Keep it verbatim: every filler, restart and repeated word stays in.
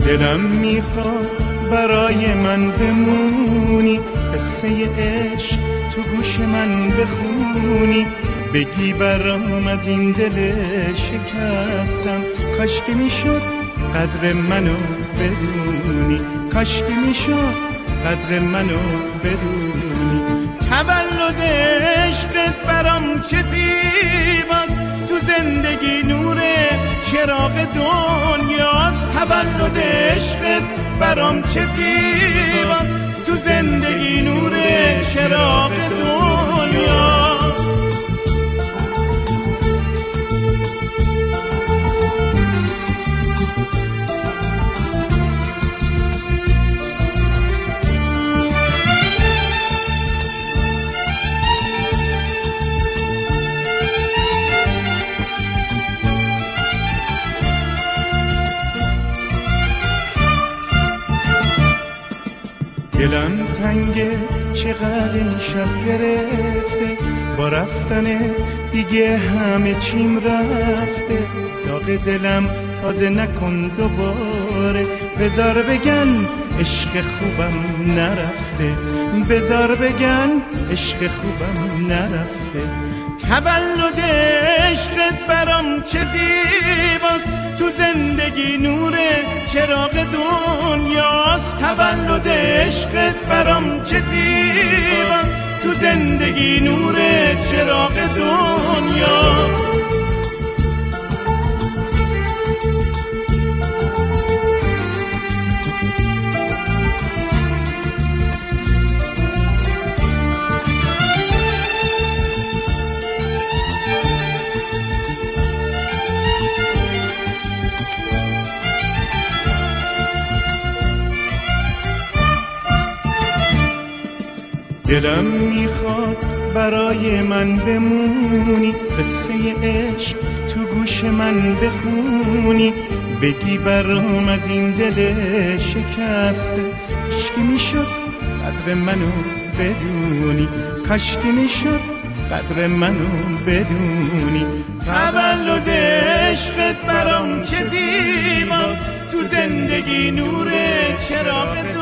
دلم میخواد برای من بمونی، قصه عشق تو گوش من بخونی، بگی برام از این دل شکستم، کاش که میشد قدر منو بدونی، کاش که میشد قدر منو بدونی. تولد عشقت برام چه زیباست، تو زندگی نور چراغ دنیاست. تولد عشقت برام چه زیباست، تو زندگی نور چراغ دنیاست. دلم تنگه چقدر این شب گرفته، با رفتن دیگه همه چیم رفته. داغ دلم تازه نکن دوباره، بذار بگن عشق خوبم نرفته، بذار بگن عشق خوبم نرفته. تولد عشقت برام چه زیباست، تو زندگی نور چراغ دنیاست. تولد عشقت برام چه زیباست، تو زندگی نور چراغ دنیاست. دلم میخواد برای من بمونی، قصه عشق تو گوش من بخونی، بگی برام از این دل شکسته، کاش که میشد قدر منو بدونی، کاش که میشد قدر منو بدونی. تولد عشقت برام چه زیباست، تو زندگی نور چراغ